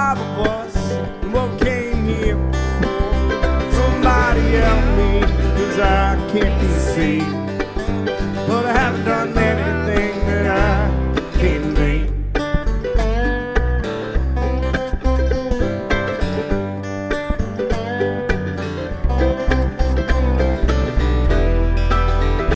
five of us, and what came here for. Somebody help me, 'cause I can't be saved.